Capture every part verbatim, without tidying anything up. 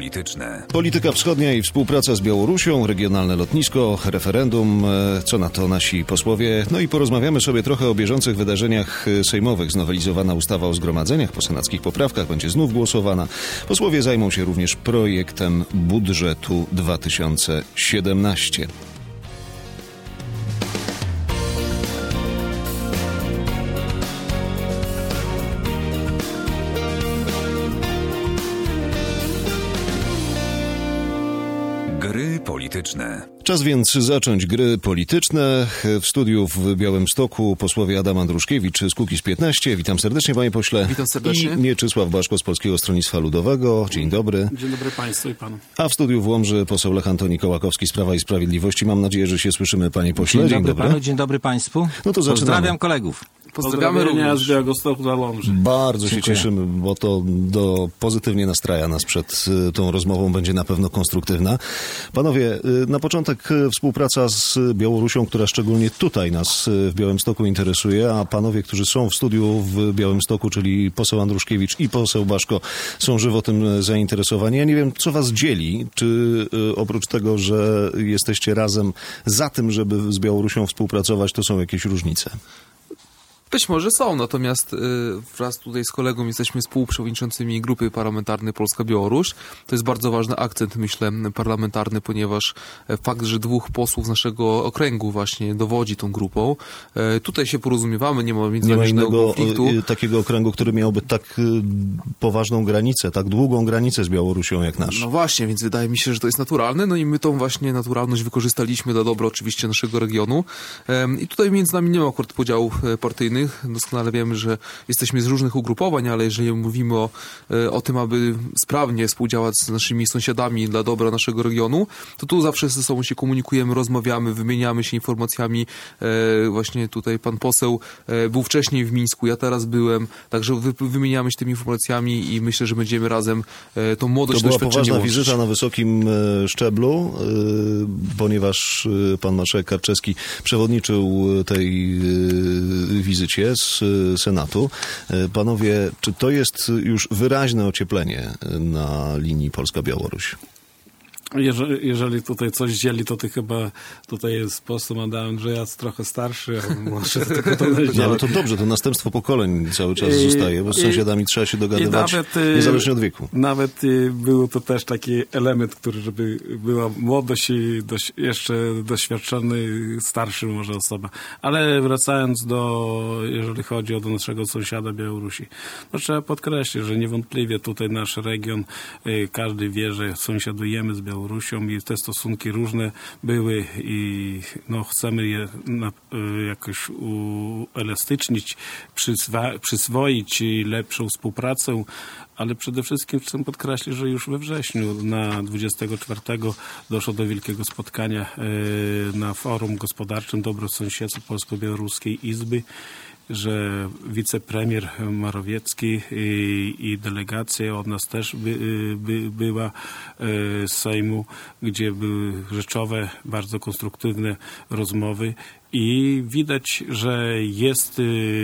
polityczne. Polityka wschodnia i współpraca z Białorusią, regionalne lotnisko, referendum, co na to nasi posłowie. No i porozmawiamy sobie trochę o bieżących wydarzeniach sejmowych. Znowelizowana ustawa o zgromadzeniach, po senackich poprawkach będzie znów głosowana. Posłowie zajmą się również projektem budżetu dwa tysiące siedemnastego. Gry polityczne. Czas więc zacząć gry polityczne. W studiu w Białymstoku posłowie Adam Andruszkiewicz z Kukiz piętnaście. Witam serdecznie, panie pośle. Witam serdecznie. I Mieczysław Baszko z Polskiego Stronnictwa Ludowego. Dzień dobry. Dzień dobry państwu i panu. A w studiu w Łomży poseł Lech Antoni Kołakowski z Prawa i Sprawiedliwości. Mam nadzieję, że się słyszymy, panie pośle. Dzień, Dzień dobry, dobry panu, dzień dobry państwu. No to zaczynamy. Pozdrawiam kolegów. Pozdrawiamy również z Białegostoku do Łomży. Bardzo Dziękuję. się cieszymy, bo to do, pozytywnie nastraja nas przed y, tą rozmową, będzie na pewno konstruktywna. Panowie, y, na początek y, współpraca z Białorusią, która szczególnie tutaj nas y, w Białymstoku interesuje, a panowie, którzy są w studiu w Białymstoku, czyli poseł Andruszkiewicz i poseł Baszko, są żywo tym zainteresowani. Ja nie wiem, co was dzieli, czy y, oprócz tego, że jesteście razem za tym, żeby z Białorusią współpracować, to są jakieś różnice? Być może są, natomiast y, wraz tutaj z kolegą jesteśmy współprzewodniczącymi grupy parlamentarnej Polska-Białoruś. To jest bardzo ważny akcent, myślę, parlamentarny, ponieważ fakt, że dwóch posłów z naszego okręgu właśnie dowodzi tą grupą, y, tutaj się porozumiewamy, nie ma Nie ma innego konfliktu. y, takiego okręgu, który miałby tak y, poważną granicę, tak długą granicę z Białorusią jak nasz. No właśnie, więc wydaje mi się, że to jest naturalne, no i my tą właśnie naturalność wykorzystaliśmy dla dobra oczywiście naszego regionu. Ym, I tutaj między nami nie ma akurat podziałów partyjnych. Doskonale wiemy, że jesteśmy z różnych ugrupowań, ale jeżeli mówimy o, o tym, aby sprawnie współdziałać z naszymi sąsiadami dla dobra naszego regionu, to tu zawsze ze sobą się komunikujemy, rozmawiamy, wymieniamy się informacjami. E, właśnie tutaj pan poseł e, był wcześniej w Mińsku, ja teraz byłem, także wy, wymieniamy się tymi informacjami i myślę, że będziemy razem e, tą młodość, To była doświadczenie poważna łączyć. wizyta na wysokim e, szczeblu, e, ponieważ e, pan marszałek Karczewski przewodniczył tej e, wizycie z Senatu. Panowie, czy to jest już wyraźne ocieplenie na linii Polska-Białoruś? Jeżeli, jeżeli tutaj coś dzieli, to ty chyba tutaj jest poseł Adam, że ja jest trochę starszy, a może tylko to No, ale to dobrze, to następstwo pokoleń cały czas I, zostaje, bo z i, sąsiadami trzeba się dogadywać nawet, niezależnie od wieku. Nawet był to też taki element, który, żeby była młodość i dość, jeszcze doświadczony, starszy może osoba. Ale wracając do, jeżeli chodzi o do naszego sąsiada Białorusi, no trzeba podkreślić, że niewątpliwie tutaj nasz region, każdy wie, że sąsiadujemy z Białorusią i te stosunki różne były i no, chcemy je na, jakoś uelastycznić, przyswa, przyswoić lepszą współpracę, ale przede wszystkim chcę podkreślić, że już we wrześniu na dwudziestego czwartego doszło do wielkiego spotkania na Forum Gospodarczym Dobrosąsiedztwa Polsko-Białoruskiej Izby, że wicepremier Morawiecki i, i delegacja od nas też by, by, była z Sejmu, gdzie były rzeczowe, bardzo konstruktywne rozmowy i widać, że jest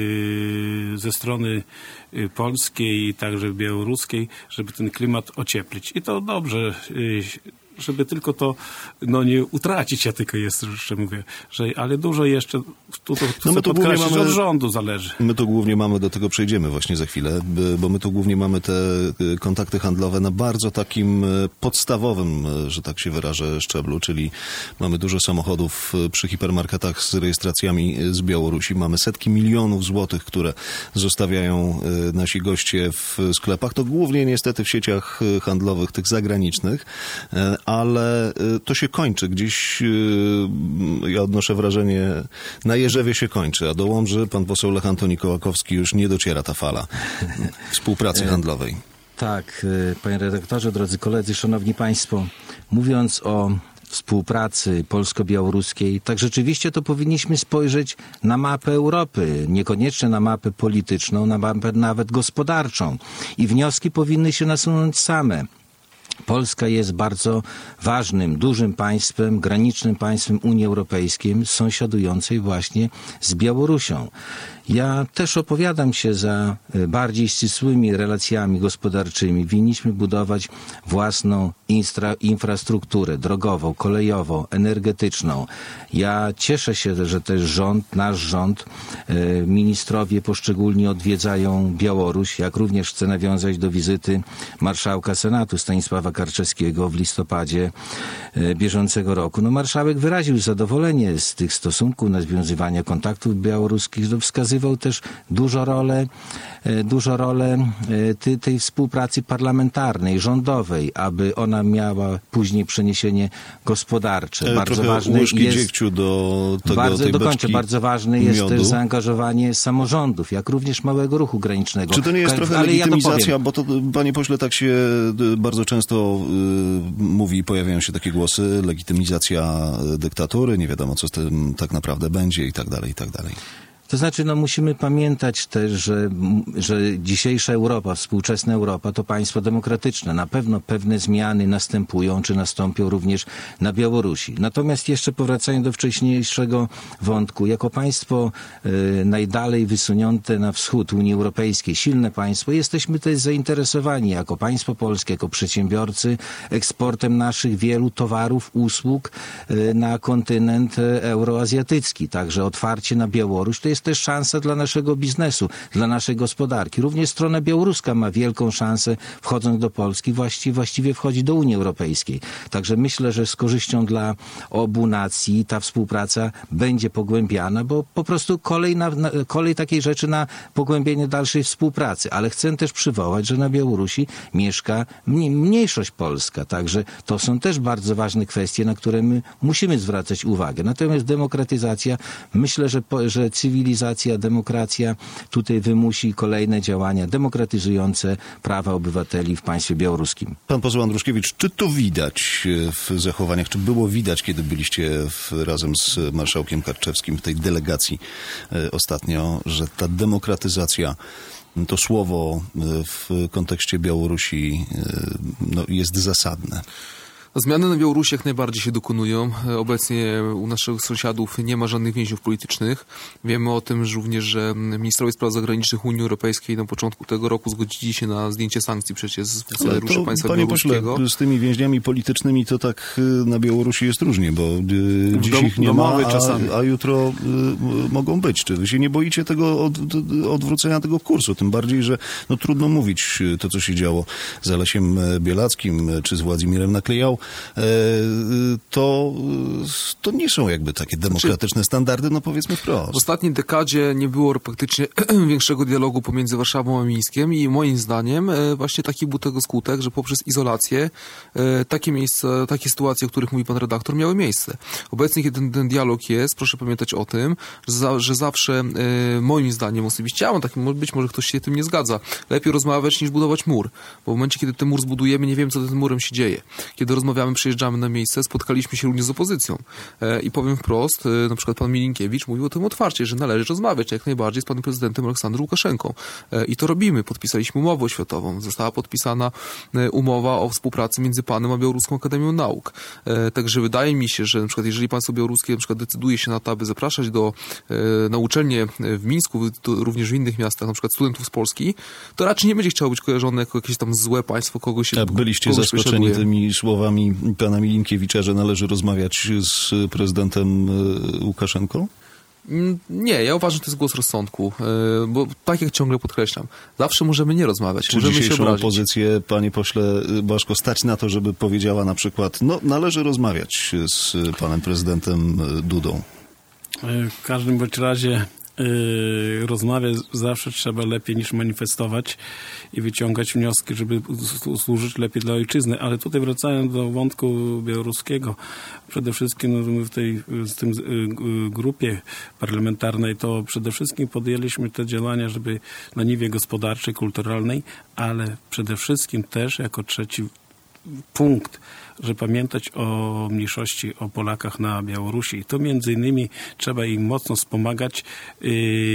ze strony polskiej i także białoruskiej, żeby ten klimat ocieplić. I to dobrze, żeby tylko to no, nie utracić, ja tylko jeszcze mówię, że, ale dużo jeszcze tu, tu, tu no my to głównie mamy, od rządu zależy. My to głównie mamy, do tego przejdziemy właśnie za chwilę, bo my tu głównie mamy te kontakty handlowe na bardzo takim podstawowym, że tak się wyrażę, szczeblu, czyli mamy dużo samochodów przy hipermarketach z rejestracjami z Białorusi, mamy setki milionów złotych, które zostawiają nasi goście w sklepach, to głównie niestety w sieciach handlowych, tych zagranicznych, ale to się kończy. Gdzieś, ja odnoszę wrażenie, na Jerzewie się kończy, a do Łomży pan poseł Lech Antoni Kołakowski już nie dociera ta fala współpracy handlowej. Tak, panie redaktorze, drodzy koledzy, szanowni państwo, mówiąc o współpracy polsko-białoruskiej, tak rzeczywiście to powinniśmy spojrzeć na mapę Europy, niekoniecznie na mapę polityczną, na mapę nawet gospodarczą. I wnioski powinny się nasunąć same. Polska jest bardzo ważnym, dużym państwem, granicznym państwem Unii Europejskiej, sąsiadującej właśnie z Białorusią. Ja też opowiadam się za bardziej ścisłymi relacjami gospodarczymi. Winniśmy budować własną infra, infrastrukturę drogową, kolejową, energetyczną. Ja cieszę się, że też rząd, nasz rząd, ministrowie poszczególni odwiedzają Białoruś, jak również chcę nawiązać do wizyty marszałka Senatu Stanisława Karczewskiego w listopadzie bieżącego roku. No, marszałek wyraził zadowolenie z tych stosunków, nawiązywania kontaktów białoruskich, że wskazywał też dużo rolę, dużo rolę tej, tej współpracy parlamentarnej, rządowej, aby ona miała później przeniesienie gospodarcze. Bardzo Trochę ważne jest dziegciu do tego, bardzo, tej dokończę, bardzo ważne jest miodu. też zaangażowanie samorządów, jak również małego ruchu granicznego. Czy to nie jest Ka- trochę ale legitymizacja, ja bo to, panie pośle, tak się y, bardzo często y, mówi, pojawiają się takie głosy, legitymizacja dyktatury, nie wiadomo, co z tym tak naprawdę będzie i tak dalej, i tak dalej. To znaczy, no musimy pamiętać też, że, że dzisiejsza Europa, współczesna Europa to państwo demokratyczne. Na pewno pewne zmiany następują, czy nastąpią również na Białorusi. Natomiast jeszcze powracając do wcześniejszego wątku, jako państwo y, najdalej wysunięte na wschód Unii Europejskiej, silne państwo, jesteśmy też zainteresowani jako państwo polskie, jako przedsiębiorcy eksportem naszych wielu towarów, usług y, na kontynent euroazjatycki. Także otwarcie na Białoruś to jest też szansa dla naszego biznesu, dla naszej gospodarki. Również strona białoruska ma wielką szansę, wchodząc do Polski, właściwie, właściwie wchodzi do Unii Europejskiej. Także myślę, że z korzyścią dla obu nacji ta współpraca będzie pogłębiana, bo po prostu kolej, na, na, kolej takiej rzeczy na pogłębienie dalszej współpracy. Ale chcę też przywołać, że na Białorusi mieszka mniej, mniejszość polska. Także to są też bardzo ważne kwestie, na które my musimy zwracać uwagę. Natomiast demokratyzacja, myślę, że, po, że cywilizacja Cywilizacja, demokracja tutaj wymusi kolejne działania demokratyzujące prawa obywateli w państwie białoruskim. Pan poseł Andruszkiewicz, czy to widać w zachowaniach, czy było widać, kiedy byliście w, razem z marszałkiem Karczewskim w tej delegacji e, ostatnio, że ta demokratyzacja, to słowo w kontekście Białorusi e, no, jest zasadne? Zmiany na Białorusi jak najbardziej się dokonują. Obecnie u naszych sąsiadów nie ma żadnych więźniów politycznych. Wiemy o tym że również, że ministrowie spraw zagranicznych Unii Europejskiej na początku tego roku zgodzili się na zdjęcie sankcji przecież z funkcjonariuszy państwa panie białoruskiego. Pośle, z tymi więźniami politycznymi to tak na Białorusi jest różnie, bo y, dziś dom, ich nie ma, a, a jutro y, mogą być. Czy wy się nie boicie tego od, odwrócenia tego kursu? Tym bardziej, że no, trudno mówić to, co się działo z Alesiem Bielackim czy z Władimirem Naklejał. To, to nie są jakby takie demokratyczne standardy, no powiedzmy wprost. W ostatniej dekadzie nie było praktycznie większego dialogu pomiędzy Warszawą a Mińskiem i moim zdaniem właśnie taki był tego skutek, że poprzez izolację takie miejsca, takie sytuacje, o których mówi pan redaktor, miały miejsce. Obecnie, kiedy ten, ten dialog jest, proszę pamiętać o tym, że, za, że zawsze moim zdaniem osobiście, ja mam taki, być może ktoś się tym nie zgadza, lepiej rozmawiać niż budować mur, bo w momencie, kiedy ten mur zbudujemy, nie wiem, co z tym murem się dzieje. Kiedy rozmawiamy, przyjeżdżamy na miejsce, spotkaliśmy się również z opozycją. E, I powiem wprost, e, na przykład pan Milinkiewicz mówił o tym otwarcie, że należy rozmawiać jak najbardziej z panem prezydentem Aleksandrem Łukaszenką. E, I to robimy. Podpisaliśmy umowę oświatową. Została podpisana e, umowa o współpracy między panem a Białoruską Akademią Nauk. E, także wydaje mi się, że na przykład jeżeli państwo białoruskie na przykład decyduje się na to, aby zapraszać do, e, na uczelnie w Mińsku, to również w innych miastach, na przykład studentów z Polski, to raczej nie będzie chciało być kojarzone jako jakieś tam złe państwo, kogoś się A byliście zaskoczeni tymi słowami pana Milinkiewicza, że należy rozmawiać z prezydentem Łukaszenką? Nie, ja uważam, że to jest głos rozsądku, bo tak jak ciągle podkreślam, zawsze możemy nie rozmawiać, Czy możemy się dzisiejszą obrazić. opozycję, panie pośle Błaszko, stać na to, żeby powiedziała na przykład, no należy rozmawiać z panem prezydentem Dudą? W każdym bądź razie Yy, rozmawiać zawsze trzeba lepiej niż manifestować i wyciągać wnioski, żeby służyć lepiej dla ojczyzny. Ale tutaj wracając do wątku białoruskiego, przede wszystkim no, my w tej w tym yy, grupie parlamentarnej to przede wszystkim podjęliśmy te działania, żeby na niwie gospodarczej, kulturalnej, ale przede wszystkim też jako trzeci punkt, że pamiętać o mniejszości, o Polakach na Białorusi. I to między innymi trzeba im mocno wspomagać yy,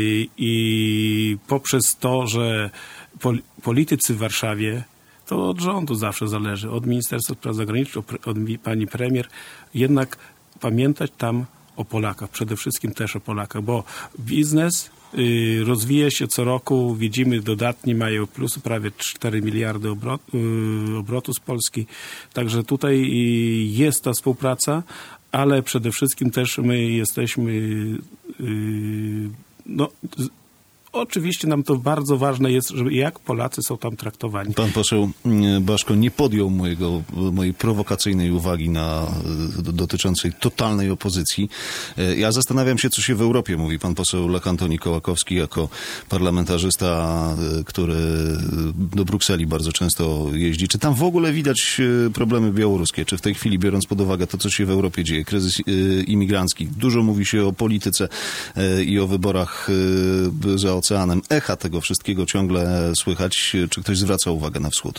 i poprzez to, że pol, politycy w Warszawie, to od rządu zawsze zależy, od Ministerstwa Spraw Zagranicznych, od, od pani premier, jednak pamiętać tam o Polakach, przede wszystkim też o Polakach, bo biznes y, rozwija się co roku, widzimy dodatnie mają plus prawie cztery miliardy obrot, y, obrotu z Polski, także tutaj y, jest ta współpraca, ale przede wszystkim też my jesteśmy y, no oczywiście nam to bardzo ważne jest, żeby jak Polacy są tam traktowani. Pan poseł Baszko nie podjął mojego, mojej prowokacyjnej uwagi na, dotyczącej totalnej opozycji. Ja zastanawiam się, co się w Europie mówi. Pan poseł Lech Antoni Kołakowski jako parlamentarzysta, który do Brukseli bardzo często jeździ. Czy tam w ogóle widać problemy białoruskie? Czy w tej chwili, biorąc pod uwagę to, co się w Europie dzieje, kryzys imigrancki, dużo mówi się o polityce i o wyborach za oceanem. Echa tego wszystkiego ciągle słychać. Czy ktoś zwraca uwagę na wschód?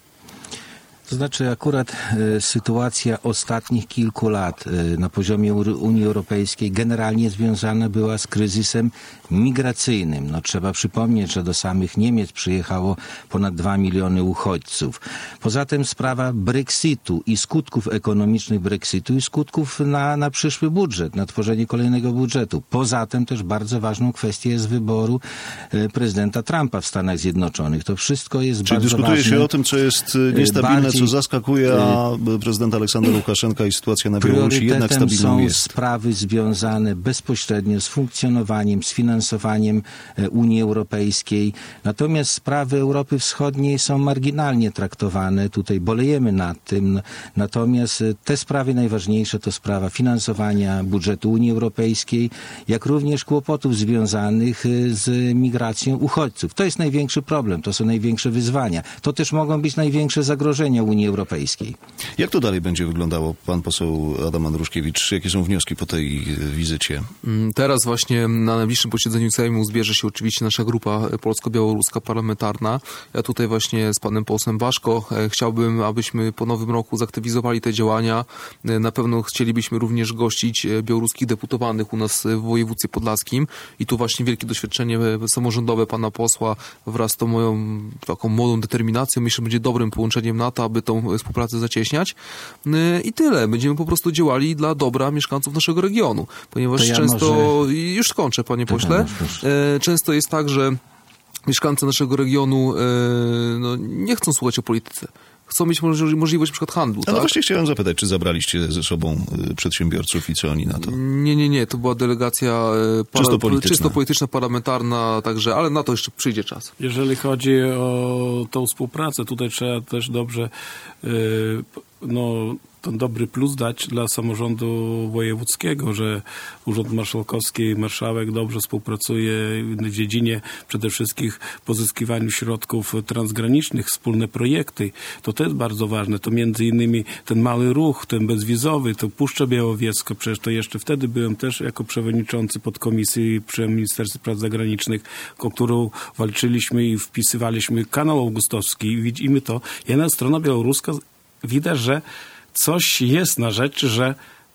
To znaczy akurat e, sytuacja ostatnich kilku lat e, na poziomie Unii Europejskiej generalnie związana była z kryzysem migracyjnym. No, trzeba przypomnieć, że do samych Niemiec przyjechało ponad dwa miliony uchodźców. Poza tym sprawa Brexitu i skutków ekonomicznych Brexitu i skutków na, na przyszły budżet, na tworzenie kolejnego budżetu. Poza tym też bardzo ważną kwestią jest wyboru e, prezydenta Trumpa w Stanach Zjednoczonych. To wszystko jest Czyli bardzo dyskutuje ważne. się o tym, co jest niestabilne, bardziej, co zaskakuje, a prezydent Aleksander Łukaszenka i sytuacja na Białorusi jednak stabilną jest. Są sprawy związane bezpośrednio z funkcjonowaniem, z finansowaniem Unii Europejskiej. Natomiast sprawy Europy Wschodniej są marginalnie traktowane. Tutaj bolejemy nad tym. Natomiast te sprawy najważniejsze to sprawa finansowania budżetu Unii Europejskiej, jak również kłopotów związanych z migracją uchodźców. To jest największy problem, to są największe wyzwania. To też mogą być największe zagrożenia Unii Europejskiej. Jak to dalej będzie wyglądało, pan poseł Adam Andruszkiewicz? Jakie są wnioski po tej wizycie? Teraz właśnie na najbliższym posiedzeniu Sejmu zbierze się oczywiście nasza grupa polsko-białoruska parlamentarna. Ja tutaj właśnie z panem posłem Baszko chciałbym, abyśmy po nowym roku zaktywizowali te działania. Na pewno chcielibyśmy również gościć białoruskich deputowanych u nas w województwie podlaskim i tu właśnie wielkie doświadczenie samorządowe pana posła wraz z tą moją taką młodą determinacją myślę, że będzie dobrym połączeniem na to, aby tą współpracę zacieśniać. I tyle. Będziemy po prostu działali dla dobra mieszkańców naszego regionu. Ponieważ ja często, może... już skończę, panie pośle, często jest tak, że mieszkańcy naszego regionu no, nie chcą słuchać o polityce. Chcą mieć możliwość na przykład handlu. Ale tak? właśnie chciałem zapytać, czy zabraliście ze sobą przedsiębiorców i co oni na to? Nie, nie, nie. To była delegacja para, czysto polityczna. czysto polityczna, parlamentarna, także, ale na to jeszcze przyjdzie czas. Jeżeli chodzi o tą współpracę, tutaj trzeba też dobrze yy, no, ten dobry plus dać dla samorządu wojewódzkiego, że Urząd Marszałkowski, marszałek dobrze współpracuje w dziedzinie przede wszystkim pozyskiwaniu środków transgranicznych, wspólne projekty. To też bardzo ważne. To między innymi ten mały ruch, ten bezwizowy, to Puszcza Białowieska, przecież to jeszcze wtedy byłem też jako przewodniczący podkomisji przy Ministerstwie Spraw Zagranicznych, o którą walczyliśmy i wpisywaliśmy kanał augustowski i widzimy to. Jedna strona białoruska widać, że coś jest na rzeczy, że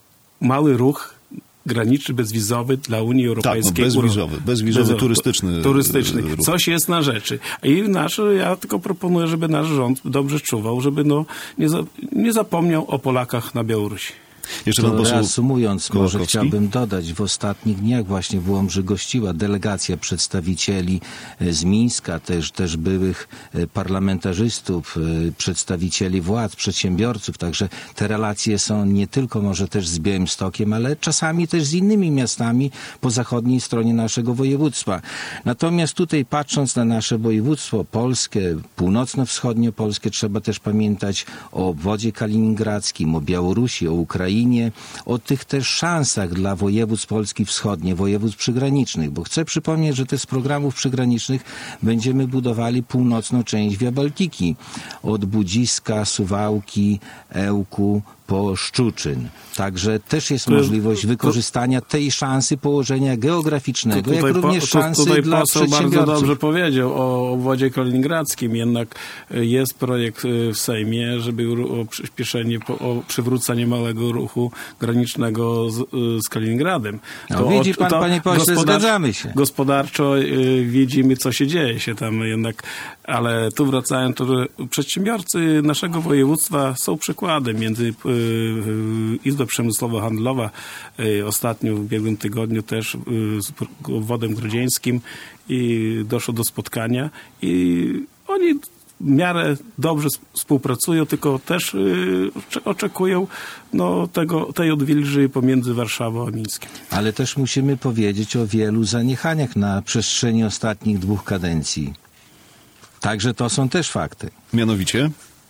mały ruch graniczny, bezwizowy dla Unii Europejskiej. Tak, no bezwizowy, bezwizowy, turystyczny. Turystyczny. Ruch. Coś jest na rzeczy. I nasz, ja tylko proponuję, żeby nasz rząd dobrze czuwał, żeby no, nie, za, nie zapomniał o Polakach na Białorusi. Jeszcze To reasumując, może chciałbym dodać, w ostatnich dniach właśnie w Łomży gościła delegacja przedstawicieli z Mińska, też, też byłych parlamentarzystów, przedstawicieli władz, przedsiębiorców, także te relacje są nie tylko może też z Białymstokiem, ale czasami też z innymi miastami po zachodniej stronie naszego województwa. Natomiast tutaj patrząc na nasze województwo polskie, północno-wschodnie polskie, trzeba też pamiętać o obwodzie kaliningradzkim, o Białorusi, o Ukrainie, o tych też szansach dla województw Polski Wschodniej, województw przygranicznych, bo chcę przypomnieć, że też z programów przygranicznych będziemy budowali północną część Via Baltiki, od Budziska, Suwałki, Ełku, po Szczuczyn. Także też jest możliwość wykorzystania tej szansy położenia geograficznego, jak również szansy tutaj dla poseł przedsiębiorców. bardzo dobrze powiedział o obwodzie kaliningradzkim, jednak jest projekt w Sejmie, żeby o przyspieszenie, o przywrócenie małego ruchu granicznego z, z Kaliningradem. No, to widzi pan, to panie pośle, zgadzamy się. Gospodarczo y, widzimy, co się dzieje się tam jednak, ale tu wracając, to przedsiębiorcy naszego województwa są przykładem między Izba Przemysłowo-Handlowa ostatnio w ubiegłym tygodniu też z wodem grodzieńskim i doszło do spotkania i oni w miarę dobrze współpracują, tylko też y, oczekują no, tego, tej odwilży pomiędzy Warszawą a Mińskiem. Ale też musimy powiedzieć o wielu zaniechaniach na przestrzeni ostatnich dwóch kadencji. Także to są też fakty. Mianowicie?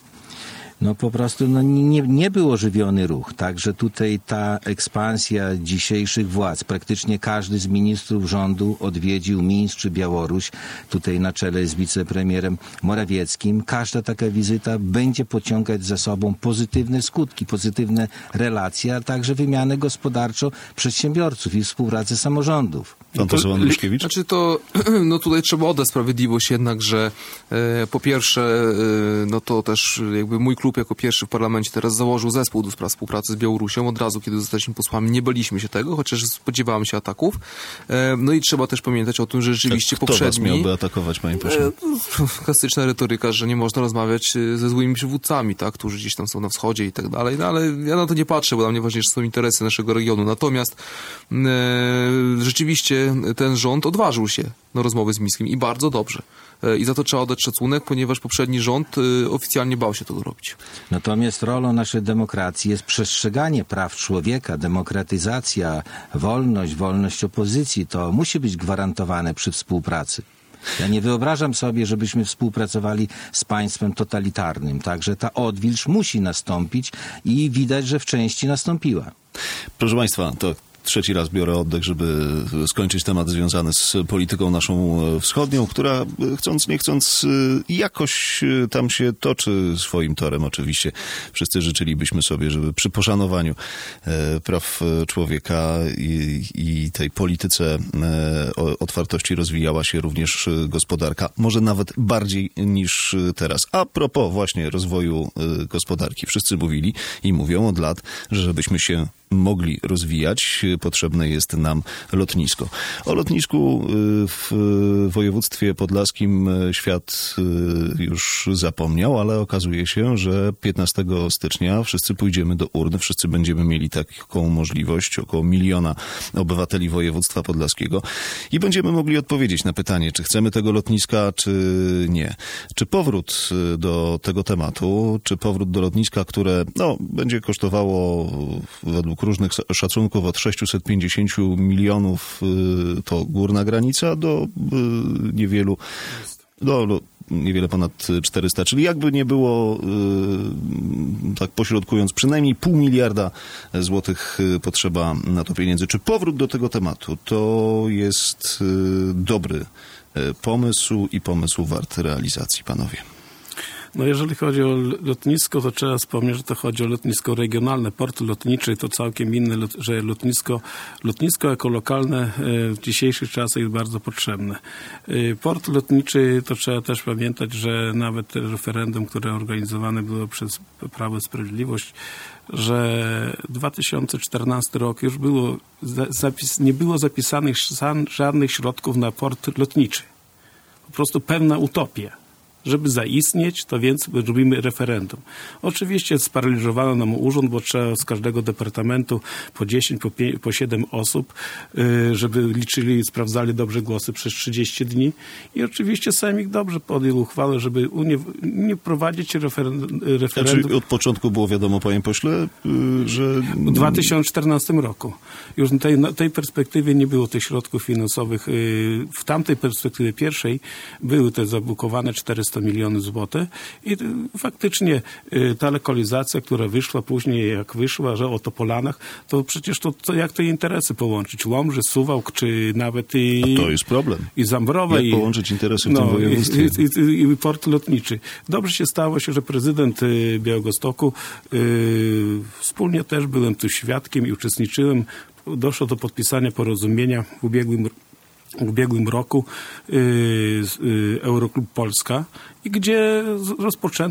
No po prostu no, nie, nie był ożywiony ruch. Także tutaj ta ekspansja dzisiejszych władz, praktycznie każdy z ministrów rządu odwiedził Mińsk czy Białoruś, tutaj na czele z wicepremierem Morawieckim. Każda taka wizyta będzie pociągać za sobą pozytywne skutki, pozytywne relacje, a także wymianę gospodarczą przedsiębiorców i współpracę samorządów. Pan poseł Andruszkiewicz? Znaczy to, no tutaj trzeba oddać sprawiedliwość jednak, że e, po pierwsze, e, no to też jakby mój klub jako pierwszy w parlamencie teraz założył zespół do spraw współpracy z Białorusią. Od razu, kiedy zostaliśmy posłami, nie baliśmy się tego, chociaż spodziewałem się ataków. E, no i trzeba też pamiętać o tym, że rzeczywiście Kto poprzedni... was miałby atakować, panie pośle? E, klasyczna retoryka, że nie można rozmawiać ze złymi przywódcami, tak, którzy gdzieś tam są na wschodzie i tak dalej, no ale ja na to nie patrzę, bo dla mnie ważniejsze są interesy naszego regionu. Natomiast e, rzeczywiście ten rząd odważył się na rozmowy z Mińskiem i bardzo dobrze. I za to trzeba oddać szacunek, ponieważ poprzedni rząd oficjalnie bał się tego robić. Natomiast rolą naszej demokracji jest przestrzeganie praw człowieka, demokratyzacja, wolność, wolność opozycji. To musi być gwarantowane przy współpracy. Ja nie wyobrażam sobie, żebyśmy współpracowali z państwem totalitarnym. Także ta odwilż musi nastąpić i widać, że w części nastąpiła. Proszę państwa, to trzeci raz biorę oddech, żeby skończyć temat związany z polityką naszą wschodnią, która chcąc nie chcąc jakoś tam się toczy swoim torem oczywiście. Wszyscy życzylibyśmy sobie, żeby przy poszanowaniu praw człowieka i, i tej polityce otwartości rozwijała się również gospodarka. Może nawet bardziej niż teraz. A propos właśnie rozwoju gospodarki. Wszyscy mówili i mówią od lat, że żebyśmy się mogli rozwijać, potrzebne jest nam lotnisko. O lotnisku w województwie podlaskim świat już zapomniał, ale okazuje się, że piętnastego stycznia wszyscy pójdziemy do urny, wszyscy będziemy mieli taką możliwość, około miliona obywateli województwa podlaskiego i będziemy mogli odpowiedzieć na pytanie, czy chcemy tego lotniska, czy nie. Czy powrót do tego tematu, czy powrót do lotniska, które no, będzie kosztowało według różnych szacunków od sześćset pięćdziesiąt milionów to górna granica do niewielu, do niewiele ponad czterysta, czyli jakby nie było, tak pośrodkując, przynajmniej pół miliarda złotych potrzeba na to pieniędzy. Czy powrót do tego tematu to jest dobry pomysł i pomysł wart realizacji, panowie? No jeżeli chodzi o lotnisko, to trzeba wspomnieć, że to chodzi o lotnisko regionalne. Port lotniczy to całkiem inne, że lotnisko, lotnisko jako lokalne w dzisiejszych czasach jest bardzo potrzebne. Port lotniczy to trzeba też pamiętać, że nawet referendum, które organizowane było przez Prawo i Sprawiedliwość, że dwa tysiące czternasty rok już było zapis, nie było zapisanych żadnych środków na port lotniczy. Po prostu pewna utopia. Żeby zaistnieć, to więc robimy referendum. Oczywiście sparaliżowano nam urząd, bo trzeba z każdego departamentu po dziesięć, po, pięć, po siedem osób, żeby liczyli i sprawdzali dobrze głosy przez trzydzieści dni. I oczywiście Sejmik dobrze podjął uchwałę, żeby nie, nie prowadzić referendum. referendum. Znaczy od początku było wiadomo, panie pośle, że... W dwa tysiące czternastym roku. Już w tej, tej perspektywie nie było tych środków finansowych. W tamtej perspektywie pierwszej były te zabukowane czterysta miliony złotych i faktycznie ta lokalizacja, która wyszła później, jak wyszła, że o Topolanach, to przecież to, to jak te interesy połączyć? Łomży, Suwałk, czy nawet i... A to jest problem. I Zambrowa. Jak i, połączyć interesy w no, tym województwie? I, i, i port lotniczy. Dobrze się stało się, że prezydent Białegostoku, yy, wspólnie też byłem tu świadkiem i uczestniczyłem, doszło do podpisania porozumienia w ubiegłym w ubiegłym roku yy, yy, Euroklub Polska, i gdzie rozpoczęto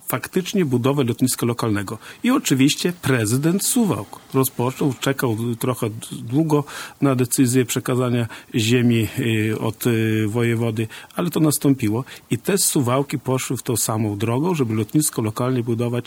faktycznie budowę lotniska lokalnego. I oczywiście prezydent Suwałk rozpoczął, czekał trochę długo na decyzję przekazania ziemi od wojewody, ale to nastąpiło i te Suwałki poszły w tą samą drogą, żeby lotnisko lokalnie budować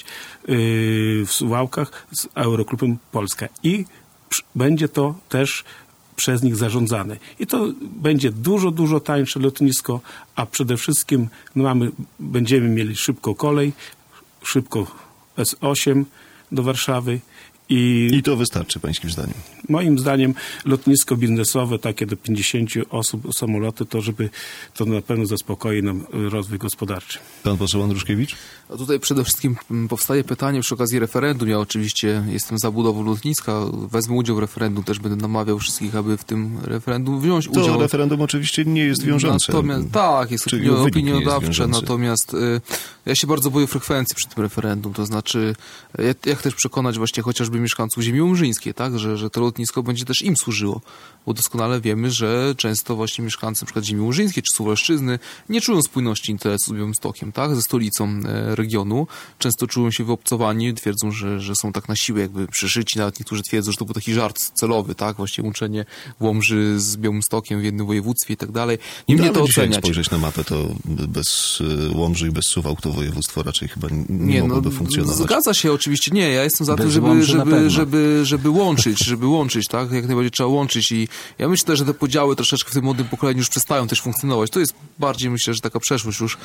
w Suwałkach z Aeroklubem Polska. I będzie to też przez nich zarządzane. I to będzie dużo, dużo tańsze lotnisko, a przede wszystkim no mamy, będziemy mieli szybką kolej, szybko S osiem do Warszawy. I, I to wystarczy, pańskim zdaniem? Moim zdaniem lotnisko biznesowe, takie do pięćdziesięciu osób, samoloty, to żeby to na pewno zaspokoi nam rozwój gospodarczy. Pan poseł Andruszkiewicz? A tutaj przede wszystkim powstaje pytanie przy okazji referendum. Ja oczywiście jestem za budową lotniska, wezmę udział w referendum, też będę namawiał wszystkich, aby w tym referendum wziąć to udział. To referendum oczywiście nie jest wiążące. Natomiast, tak, jest Czyli opiniodawcze, natomiast y, ja się bardzo boję frekwencji przy tym referendum, to znaczy jak, jak też przekonać właśnie chociażby mieszkańców ziemi łomżyńskiej, tak, że, że to lotnisko będzie też im służyło, bo doskonale wiemy, że często właśnie mieszkańcy np. ziemi łomżyńskiej czy Suwalszczyzny nie czują spójności interesu z Białymstokiem, tak, ze stolicą e, regionu. Często czują się wyobcowani, twierdzą, że, że są tak na siłę jakby przyszyci, nawet niektórzy twierdzą, że to był taki żart celowy, tak, właśnie łączenie Łomży z Białymstokiem w jednym województwie i tak dalej. Nie mnie to oceniać. Jak spojrzeć na mapę, to bez Łomży i bez Suwałk to województwo raczej chyba nie, nie mogłoby no, funkcjonować. Zgadza się oczywiście, nie, ja jestem za bez tym, żeby, Łomży żeby, żeby, żeby łączyć, żeby łączyć, tak, jak najbardziej trzeba łączyć i ja myślę, że te podziały troszeczkę w tym młodym pokoleniu już przestają też funkcjonować. To jest bardziej, myślę, że taka przeszłość już.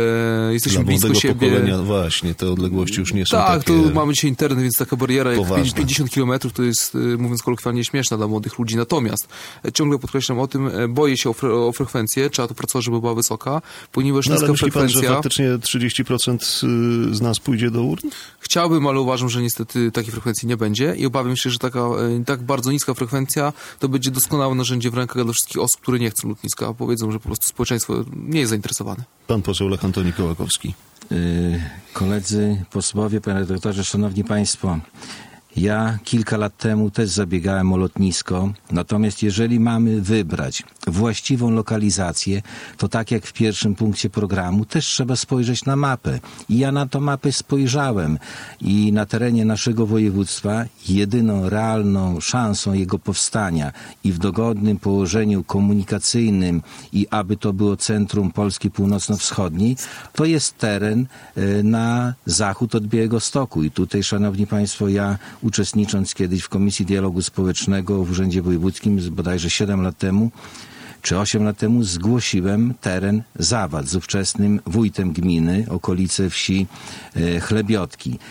E, jesteśmy Dla blisko siebie. pokolenia, właśnie, te odległości już nie są tak, takie... Tak, to mamy dzisiaj internet, więc taka bariera jak poważne. pięćdziesiąt kilometrów to jest, mówiąc kolokwialnie, śmieszna dla młodych ludzi. Natomiast ciągle podkreślam o tym, boję się o, fre, o frekwencję, trzeba tu pracować, żeby była wysoka, ponieważ no, niska ale myśli frekwencja... pan, że faktycznie trzydzieści procent z nas pójdzie do urn? Chciałbym, ale uważam, że niestety takiej frekwencji nie będzie i obawiam się, że taka tak bardzo niska frekwencja to będzie doskonałe narzędzie w rękach dla wszystkich osób, które nie chcą lotniska, a powiedzą, że po prostu społeczeństwo nie jest zainteresowane. Pan poseł Lech Antoni Kołakowski. Yy, koledzy posłowie, panie redaktorze, szanowni państwo, ja kilka lat temu też zabiegałem o lotnisko, natomiast jeżeli mamy wybrać właściwą lokalizację, to tak jak w pierwszym punkcie programu, też trzeba spojrzeć na mapę. I ja na tą mapę spojrzałem i na terenie naszego województwa jedyną realną szansą jego powstania i w dogodnym położeniu komunikacyjnym i aby to było centrum Polski Północno-Wschodniej, to jest teren y, na zachód od Białegostoku. I tutaj, szanowni państwo, ja uczestnicząc kiedyś w Komisji Dialogu Społecznego w Urzędzie Wojewódzkim, bodajże siedem lat temu, czy osiem lat temu, zgłosiłem teren Zawad z ówczesnym wójtem gminy, okolice wsi e, Chlebiotki.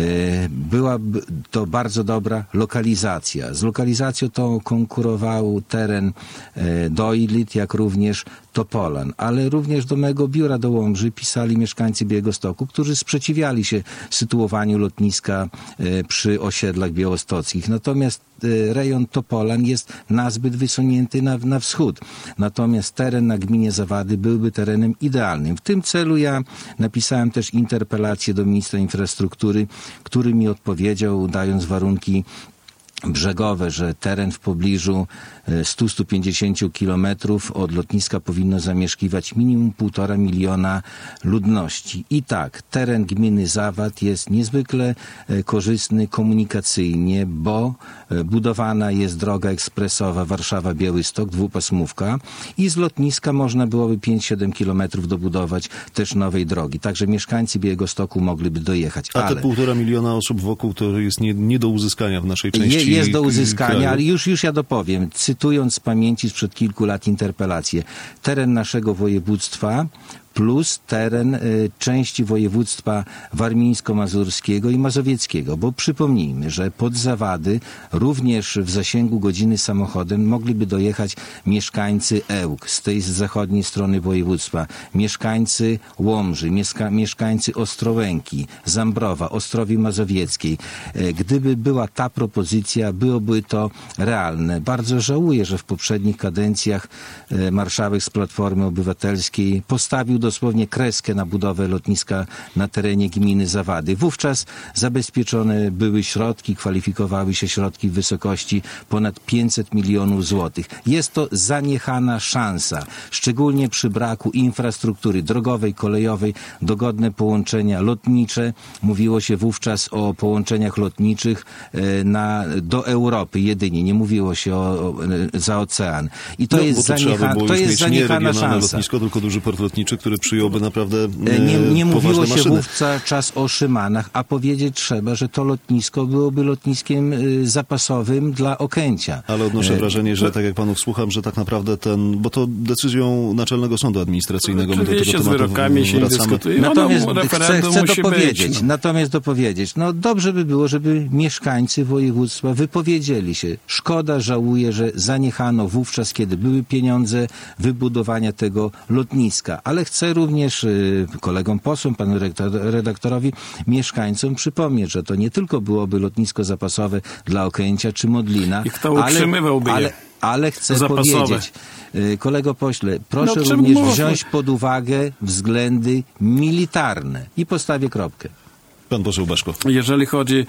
Była to bardzo dobra lokalizacja. Z lokalizacją tą konkurował teren Dojlit, jak również Topolan, ale również do mego biura do Łomży pisali mieszkańcy Białegostoku, którzy sprzeciwiali się sytuowaniu lotniska przy osiedlach białostockich. Natomiast rejon Topolan jest nazbyt wysunięty na, na wschód. Natomiast teren na gminie Zawady byłby terenem idealnym. W tym celu ja napisałem też interpelację do ministra infrastruktury, który mi odpowiedział, dając warunki brzegowe, że teren w pobliżu sto do stu pięćdziesięciu kilometrów od lotniska powinno zamieszkiwać minimum półtora miliona ludności. I tak, teren gminy Zawad jest niezwykle korzystny komunikacyjnie, bo budowana jest droga ekspresowa Warszawa-Białystok, dwupasmówka i z lotniska można byłoby pięć do siedmiu kilometrów dobudować też nowej drogi. Także mieszkańcy Białegostoku mogliby dojechać. A ale te półtora miliona osób wokół to jest nie, nie do uzyskania w naszej części jest do uzyskania, kraju. ale już, już ja dopowiem. Cytując z pamięci sprzed kilku lat interpelację. Teren naszego województwa plus teren y, części województwa warmińsko-mazurskiego i mazowieckiego, bo przypomnijmy, że pod Zawady również w zasięgu godziny samochodem mogliby dojechać mieszkańcy Ełk z tej z zachodniej strony województwa, mieszkańcy Łomży, mieszka, mieszkańcy Ostrołęki, Zambrowa, Ostrowi Mazowieckiej. E, gdyby była ta propozycja, byłoby to realne. Bardzo żałuję, że w poprzednich kadencjach e, marszałek z Platformy Obywatelskiej postawił dosłownie kreskę na budowę lotniska na terenie gminy Zawady. Wówczas zabezpieczone były środki, kwalifikowały się środki w wysokości ponad pięćset milionów złotych. Jest to zaniechana szansa, szczególnie przy braku infrastruktury drogowej, kolejowej, dogodne połączenia lotnicze. Mówiło się wówczas o połączeniach lotniczych na, do Europy jedynie. Nie mówiło się o, o, za ocean. I to no, jest, to zaniecha, to jest zaniechana szansa. Lotnisko, tylko duży port lotniczy, który przyjąłby naprawdę e, Nie, nie mówiło się maszyny. wówczas o Szymanach, a powiedzieć trzeba, że to lotnisko byłoby lotniskiem y, zapasowym dla Okęcia. Ale odnoszę wrażenie, że tak jak panów słucham, że tak naprawdę ten, bo to decyzją Naczelnego Sądu Administracyjnego my do tego tematu z wyrokami się wracamy. dyskutuje. Natomiast no, chcę, chcę dopowiedzieć, być, no. natomiast dopowiedzieć, no dobrze by było, żeby mieszkańcy województwa wypowiedzieli się. Szkoda, żałuję, że zaniechano wówczas, kiedy były pieniądze wybudowania tego lotniska. Ale chcę również y, kolegom posłom, panu redaktorowi, mieszkańcom przypomnieć, że to nie tylko byłoby lotnisko zapasowe dla Okęcia czy Modlina, I kto utrzymywałby ale, je? ale, ale chcę Zapasowe. powiedzieć, y, kolego pośle, proszę No, czym również można? wziąć pod uwagę względy militarne i postawię kropkę. Pan poseł Baszko. Jeżeli chodzi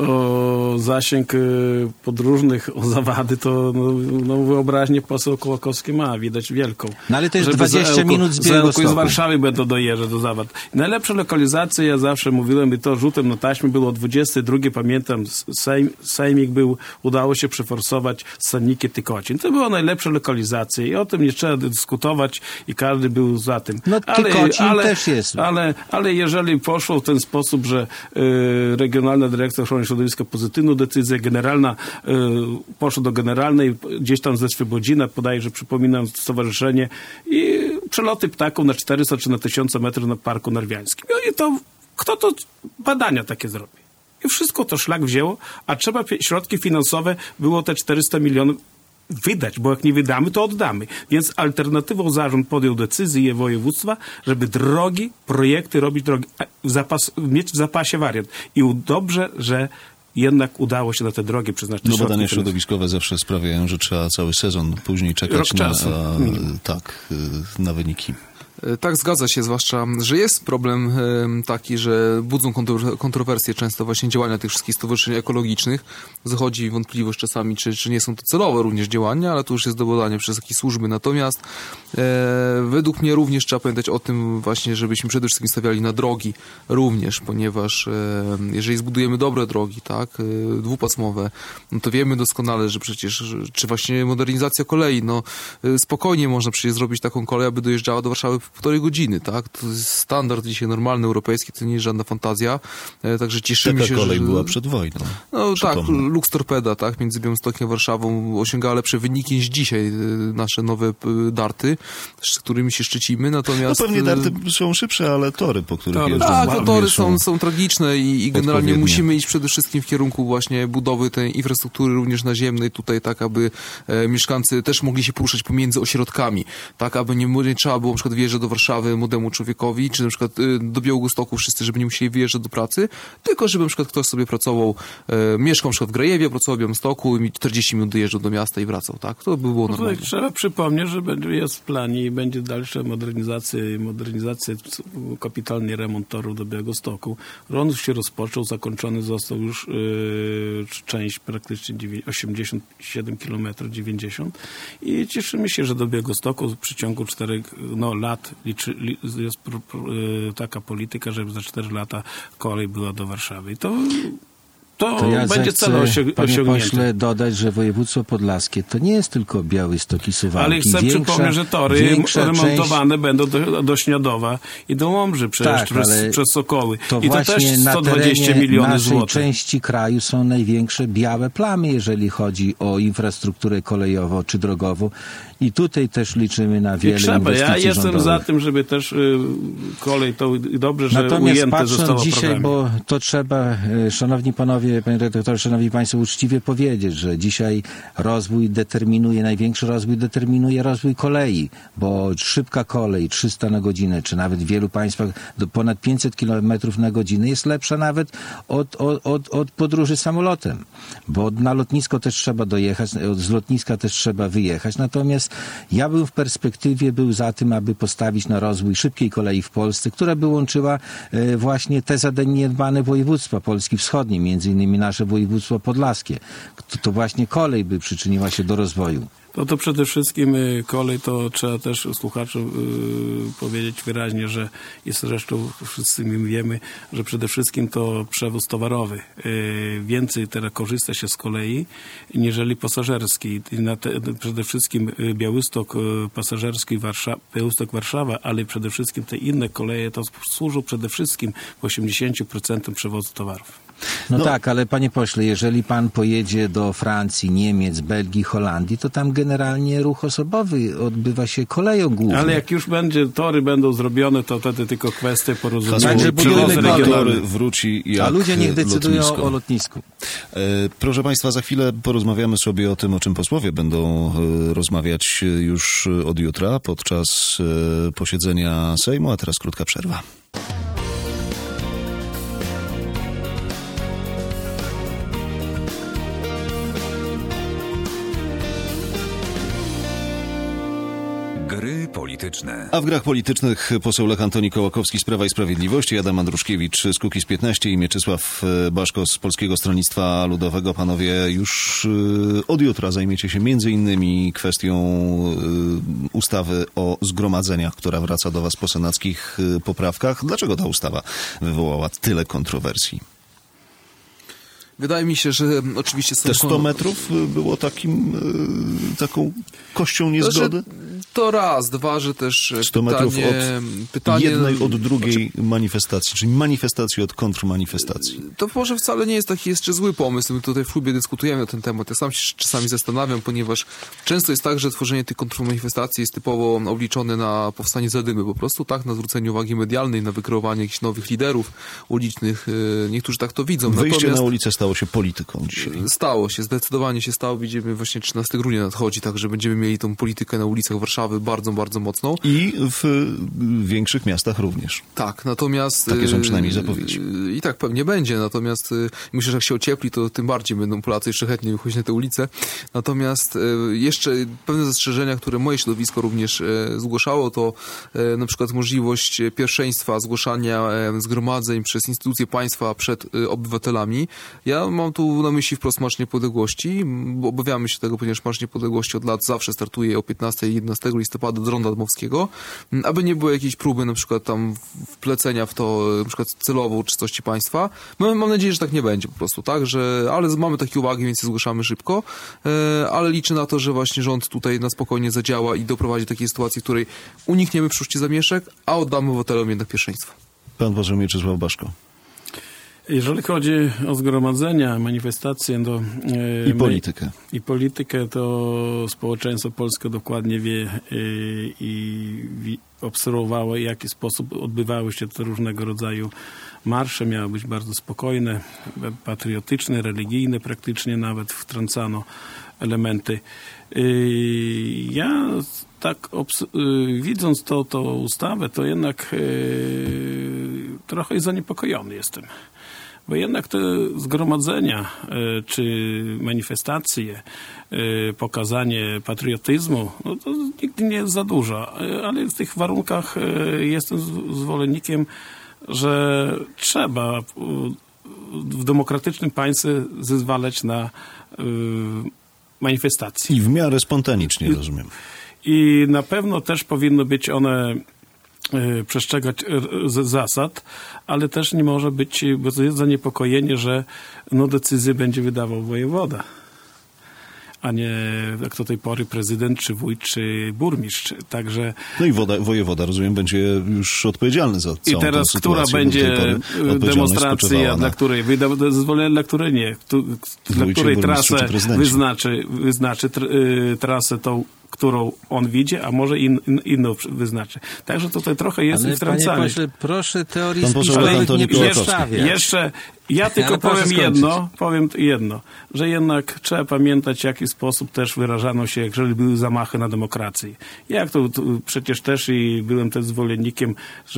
o zasięg podróżnych, o Zawady, to no, no wyobraźnię poseł Kołakowski ma, widać wielką. No ale to jest Żeby dwadzieścia za Ełku, minut z za Ełku i z Białegostoku. Warszawy będą dojeżdżać do Zawad. Najlepsza lokalizacja, ja zawsze mówiłem, i to rzutem na taśmę było o dwudziestej drugiej, pamiętam, sejm, Sejmik był, udało się przeforsować Sanniki Tykocin. To była najlepsza lokalizacja i o tym nie trzeba dyskutować i każdy był za tym. No Tykocin ale, też jest. Ale, ale jeżeli poszło w ten sposób, że y, Regionalna Dyrekcja Ochrony Środowiska pozytywną decyzję, generalna y, poszło do generalnej, gdzieś tam ze Świebodzina, podaję, że przypominam, stowarzyszenie i przeloty ptaków na czterysta czy na tysiąc metrów na Parku Narwiańskim. I to, kto to badania takie zrobi? I wszystko to szlak wzięło, a trzeba środki finansowe było te czterysta milionów wydać, bo jak nie wydamy, to oddamy. Więc alternatywą zarząd podjął decyzję województwa, żeby drogi, projekty robić drogi, w zapas, mieć w zapasie wariant. I dobrze, że jednak udało się na te drogi przyznać te No badania środki. środowiskowe zawsze sprawiają, że trzeba cały sezon później czekać Rok na, czasu. a, tak, na wyniki. Tak, zgadza się, zwłaszcza, że jest problem e, taki, że budzą kontro- kontrowersje często właśnie działania tych wszystkich stowarzyszeń ekologicznych. Zachodzi wątpliwość czasami, czy, czy nie są to celowe również działania, ale to już jest do badania przez jakieś służby. Natomiast e, według mnie również trzeba pamiętać o tym właśnie, żebyśmy przede wszystkim stawiali na drogi również, ponieważ e, jeżeli zbudujemy dobre drogi, tak, e, dwupasmowe, no to wiemy doskonale, że przecież, czy właśnie modernizacja kolei, no e, spokojnie można przecież zrobić taką kolej, aby dojeżdżała do Warszawy w półtorej godziny, tak? To jest standard dzisiaj normalny, europejski, to nie jest żadna fantazja. E, także cieszymy Taka się, kolej że... była przed wojną. No Przypomnę. tak, Lux Torpeda, tak? Między Białymstokiem a Warszawą osiągała lepsze wyniki niż dzisiaj e, nasze nowe e, darty, z którymi się szczycimy, natomiast... No pewnie darty są szybsze, ale tory, po których Tory, jeżdżą, Tak, no tory są, są, są tragiczne i, i generalnie odpowiednie. musimy iść przede wszystkim w kierunku właśnie budowy tej infrastruktury również naziemnej tutaj, tak aby e, mieszkańcy też mogli się poruszać pomiędzy ośrodkami, tak aby nie, nie trzeba było na przykład wyjeżdżać do Warszawy młodemu człowiekowi, czy na przykład y, do Białegostoku wszyscy, żeby nie musieli wyjeżdżać do pracy, tylko żeby na przykład ktoś sobie pracował, e, mieszkał na przykład w Grajewie, pracował w Białymstoku i czterdzieści minut dojeżdżał do miasta i wracał, tak? To by było No normalne. tutaj trzeba przypomnieć, że będzie, jest w planie i będzie dalsza modernizacja, modernizacja, kapitalny remont torów do Białegostoku. On już się rozpoczął, zakończony został już yy, część praktycznie osiemdziesiąt siedem kilometrów, dziewięćdziesiąt i cieszymy się, że do Białegostoku w przeciągu czterech no, lat liczy, li, jest pr, pr, yy, taka polityka, żeby za cztery lata kolej była do Warszawy. I to To, To ja będzie cel osiąg- panie osiągnięty. pośle, dodać, że województwo podlaskie to nie jest tylko Białystok i Suwałki. Ale chcę większa, przypomnieć, że tory większa remontowane część... będą do, do Śniadowa i do Łomży przecież Tak, przez, ale przez Sokoły. To I to właśnie też na sto dwadzieścia terenie milionów naszej złotych. części kraju są największe białe plamy, jeżeli chodzi o infrastrukturę kolejową czy drogową. I tutaj też liczymy na I wiele trzeba. inwestycji Ja jestem rządowych. za tym, żeby też y, kolej, to dobrze, że Natomiast ujęte patrząc zostało w dzisiaj, programie. bo to trzeba, e, szanowni panowie, sobie, panie redaktorze, szanowni państwo, uczciwie powiedzieć, że dzisiaj rozwój determinuje, największy rozwój determinuje rozwój kolei, bo szybka kolej, trzysta na godzinę, czy nawet w wielu państwach do ponad pięćset kilometrów na godzinę jest lepsza nawet od, od, od, od podróży samolotem, bo na lotnisko też trzeba dojechać, z lotniska też trzeba wyjechać. Natomiast ja bym w perspektywie był za tym, aby postawić na rozwój szybkiej kolei w Polsce, która by łączyła e, właśnie te zaniedbane województwa Polski Wschodniej, między innymi nasze województwo podlaskie. To, to właśnie kolej by przyczyniła się do rozwoju. No to przede wszystkim y, kolej, to trzeba też słuchaczom y, powiedzieć wyraźnie, że jest zresztą wszyscy my wiemy, że przede wszystkim to przewóz towarowy. Y, więcej teraz korzysta się z kolei niżeli pasażerskiej. I na te, przede wszystkim Białystok y, pasażerski, Warszawa, Białystok Warszawa, ale przede wszystkim te inne koleje to służą przede wszystkim osiemdziesiąt procent przewozu towarów. No, No. tak, ale panie pośle, jeżeli pan pojedzie do Francji, Niemiec, Belgii, Holandii, to tam generalnie ruch osobowy odbywa się koleją główną. Ale jak już będzie, tory będą zrobione, to wtedy tylko kwestie porozumienia. Także budujemy tory wróci jak A ludzie niech decydują lotnisko. o lotnisku. E, proszę państwa, za chwilę porozmawiamy sobie o tym, o czym posłowie będą e, rozmawiać już od jutra podczas e, posiedzenia Sejmu, a teraz krótka przerwa. Gry polityczne. A w grach politycznych poseł Lech Antoni Kołakowski z Prawa i Sprawiedliwości, Adam Andruszkiewicz z Kukiz piętnaście i Mieczysław Baszko z Polskiego Stronnictwa Ludowego. Panowie, już od jutra zajmiecie się między innymi kwestią ustawy o zgromadzeniach, która wraca do was po senackich poprawkach. Dlaczego ta ustawa wywołała tyle kontrowersji? Wydaje mi się, że oczywiście są... Te sto metrów było takim, taką kością niezgody? Znaczy, to raz, dwa, że też sto pytanie, metrów od pytanie, jednej od drugiej znaczy, manifestacji, czyli manifestacji od kontrmanifestacji. To może wcale nie jest taki jeszcze zły pomysł. My tutaj w klubie dyskutujemy na ten temat. Ja sam się czasami zastanawiam, ponieważ często jest tak, że tworzenie tych kontrmanifestacji jest typowo obliczone na powstanie zadymy po prostu, tak, na zwrócenie uwagi medialnej, na wykreowanie jakichś nowych liderów ulicznych. Niektórzy tak to widzą. Wyjście Natomiast na ulicę stało się polityką dzisiaj. Stało się, zdecydowanie się stało. Widzimy właśnie trzynastego grudnia nadchodzi, także będziemy mieli tą politykę na ulicach Warszawy bardzo, bardzo mocną. I w większych miastach również. Tak, natomiast... Takie są przynajmniej zapowiedzi. I tak pewnie będzie, natomiast myślę, że jak się ociepli, to tym bardziej będą Polacy jeszcze chętnie wychodzić na te ulice. Natomiast jeszcze pewne zastrzeżenia, które moje środowisko również zgłaszało, to na przykład możliwość pierwszeństwa zgłaszania zgromadzeń przez instytucje państwa przed obywatelami. Ja mam tu na myśli wprost Marsz Niepodległości, bo obawiamy się tego, ponieważ Marsz Niepodległości od lat zawsze startuje o piętnastego i jedenastego listopada do Ronda Dmowskiego, aby nie było jakiejś próby na przykład tam wplecenia w to na przykład celowo uczciwości państwa. Mam, mam nadzieję, że tak nie będzie po prostu, tak, że, ale mamy takie uwagi, więc je zgłaszamy szybko, e, ale liczę na to, że właśnie rząd tutaj na spokojnie zadziała i doprowadzi do takiej sytuacji, w której unikniemy przyszłości zamieszek, a oddamy obywatelom jednak pierwszeństwo. Pan poseł Mieczysław Baszko. Jeżeli chodzi o zgromadzenia, manifestacje do, I politykę. My, i politykę, to społeczeństwo polskie dokładnie wie i, i obserwowało, w jaki sposób odbywały się te różnego rodzaju marsze. Miały być bardzo spokojne, patriotyczne, religijne, praktycznie nawet wtrącano elementy. Ja tak widząc to, to ustawę, to jednak trochę zaniepokojony jestem. Bo jednak te zgromadzenia czy manifestacje, pokazanie patriotyzmu, no to nigdy nie jest za dużo. Ale w tych warunkach jestem zwolennikiem, że trzeba w demokratycznym państwie zezwalać na manifestacje. I w miarę spontanicznie, rozumiem. I na pewno też powinno być one przestrzegać zasad, ale też nie może być, bo to jest zaniepokojenie, że no, decyzję będzie wydawał wojewoda, a nie jak do tej pory prezydent, czy wójt, czy burmistrz. Także... No i woda, wojewoda, rozumiem, będzie już odpowiedzialny za całą I teraz, tę która będzie demonstracja, dla której wyda zezwolenie, dla której nie, dla której trasę wyznaczy, wyznaczy trasę tą, którą on widzi, a może in, in, inną wyznaczy. Także tutaj trochę jest ale wtrącanie. Panie pośle, proszę teorii spiskowych nie jeszcze, przedstawiać. jeszcze Ja tylko Ale proszę powiem skończyć. jedno, powiem jedno, że jednak trzeba pamiętać, w jaki sposób też wyrażano się, jeżeli były zamachy na demokrację. Jak to, to przecież też i byłem też zwolennikiem,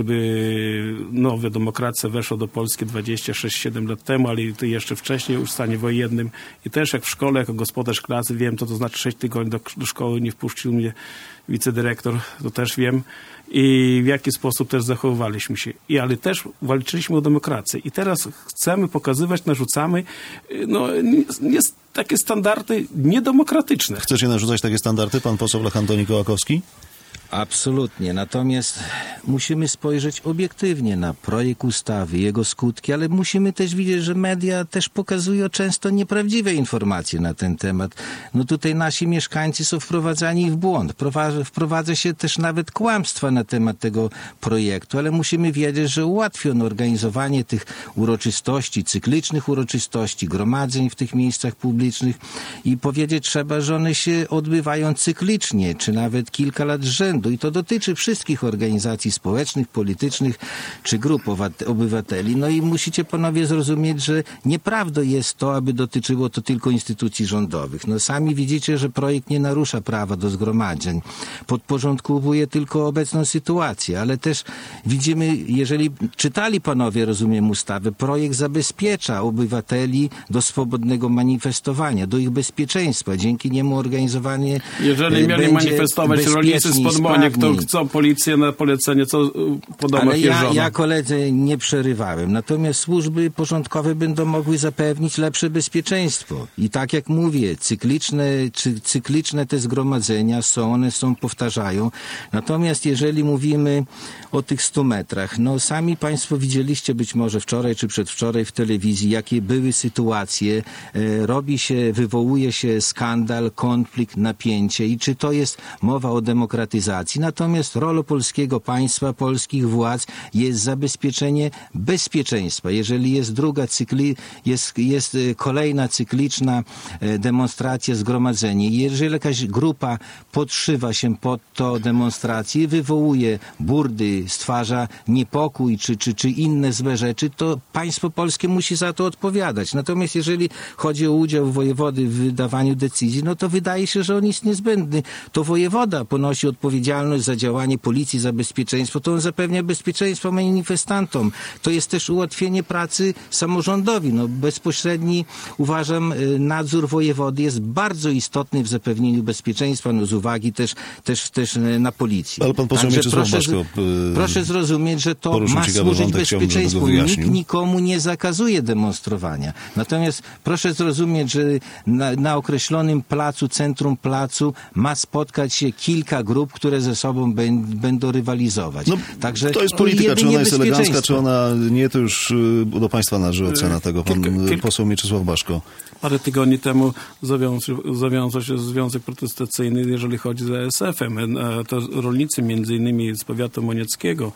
żeby nowa demokracja weszła do Polski dwadzieścia sześć siedem lat temu, ale to jeszcze wcześniej, już w stanie wojennym. I też jak w szkole, jako gospodarz klasy, wiem, to to znaczy sześć tygodni do, do szkoły nie wpuścił mnie wicedyrektor, to też wiem. I w jaki sposób też zachowywaliśmy się. I, ale też walczyliśmy o demokrację. I teraz chcemy pokazywać, narzucamy no, nie, nie, takie standardy niedemokratyczne. Chcecie narzucać takie standardy, pan poseł Lech Antoni Kołakowski? Absolutnie. Natomiast musimy spojrzeć obiektywnie na projekt ustawy, jego skutki, ale musimy też widzieć, że media też pokazują często nieprawdziwe informacje na ten temat. No tutaj nasi mieszkańcy są wprowadzani w błąd. Wprowadza, wprowadza się też nawet kłamstwa na temat tego projektu, ale musimy wiedzieć, że ułatwiono organizowanie tych uroczystości, cyklicznych uroczystości, gromadzeń w tych miejscach publicznych i powiedzieć trzeba, że one się odbywają cyklicznie, czy nawet kilka lat z rzędu. I to dotyczy wszystkich organizacji społecznych, politycznych czy grup obywateli. No i musicie panowie zrozumieć, że nieprawdą jest to, aby dotyczyło to tylko instytucji rządowych. No sami widzicie, że projekt nie narusza prawa do zgromadzeń. Podporządkowuje tylko obecną sytuację, ale też widzimy, jeżeli czytali panowie, rozumiem, ustawę, projekt zabezpiecza obywateli do swobodnego manifestowania, do ich bezpieczeństwa. Dzięki niemu organizowanie Jeżeli mieli manifestować rolnicy z Podmoniek, to co policję na polecenie, co po domach Ale ja, jeżdżono? ja koledze nie przerywałem. Natomiast służby porządkowe będą mogły zapewnić lepsze bezpieczeństwo. I tak jak mówię, cykliczne, czy cykliczne te zgromadzenia są, one są, powtarzają. Natomiast jeżeli mówimy o tych stu metrach, no sami państwo widzieliście być może wczoraj czy przedwczoraj w telewizji, jakie były sytuacje, e, robi się, wywołuje się skandal, konflikt, napięcie i czy to jest mowa o demokratyzacji. Natomiast rolą polskiego państwa, polskich władz jest zabezpieczenie bezpieczeństwa. Jeżeli jest druga cykli, jest, jest kolejna cykliczna demonstracja, zgromadzenie, jeżeli jakaś grupa podszywa się pod to demonstrację, wywołuje burdy, stwarza niepokój czy, czy, czy inne złe rzeczy, to państwo polskie musi za to odpowiadać. Natomiast jeżeli chodzi o udział wojewody w wydawaniu decyzji, no to wydaje się, że on jest niezbędny. To wojewoda ponosi odpowiedzialność za działanie policji, za bezpieczeństwo, to on zapewnia bezpieczeństwo manifestantom. To jest też ułatwienie pracy samorządowi. No, bezpośredni, uważam, nadzór wojewody jest bardzo istotny w zapewnieniu bezpieczeństwa, no, z uwagi też, też, też na policję. Ale pan poseł Także Mieczysław proszę, Baszko, proszę zrozumieć, że to ma ciekawy służyć wątek, bezpieczeństwu. chciałbym, żeby go Nikt wyjaśnił. nikomu nie zakazuje demonstrowania. Natomiast proszę zrozumieć, że na, na określonym placu, centrum placu ma spotkać się kilka grup, które ze sobą bę, będą rywalizować. No, Także to jest polityka, czy ona jest elegancka, czy bezpieczeństwo. ona nie, to już y, do państwa należy ocena tego. Pan Kilka- kilka- poseł Mieczysław Baszko. Parę tygodni temu zawiązał, zawiązał się związek protestacyjny, jeżeli chodzi o A S F-em. E, To rolnicy, między innymi z powiatu monieckiego,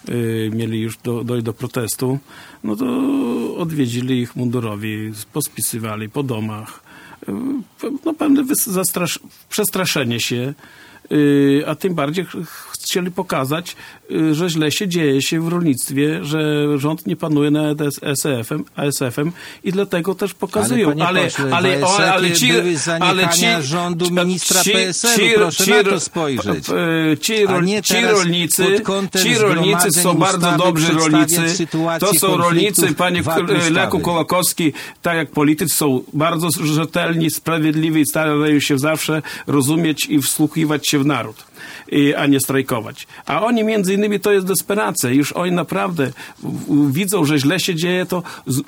y, mieli już do, dojść do protestu. No to odwiedzili ich mundurowi, pospisywali po domach. Y, No pewne wys- zastrasz- przestraszenie się. Y, a tym bardziej ch- chcieli pokazać, y, że źle się dzieje się w rolnictwie, że rząd nie panuje nad A S F-em, A S F-em i dlatego też pokazują. Ale, panie pośle, w A S F-ie ci, były zaniechania rządu ministra ci- P S L-u, ci- proszę ci- na to spojrzeć. e, Ci, A rol, nie ci teraz rolnicy, pod kątem ci rolnicy są zgromadzeń bardzo ustawy dobrzy przedstawiać rolnicy. sytuację To są konfliktów rolnicy, panie wad ustawy. Leku Kołakowski, tak jak politycy, są bardzo rzetelni, sprawiedliwi i starają się zawsze rozumieć i wsłuchiwać się w naród, i, a nie strajkować. A oni między innymi to jest desperacja. Już oni naprawdę w- widzą, że źle się dzieje, to z,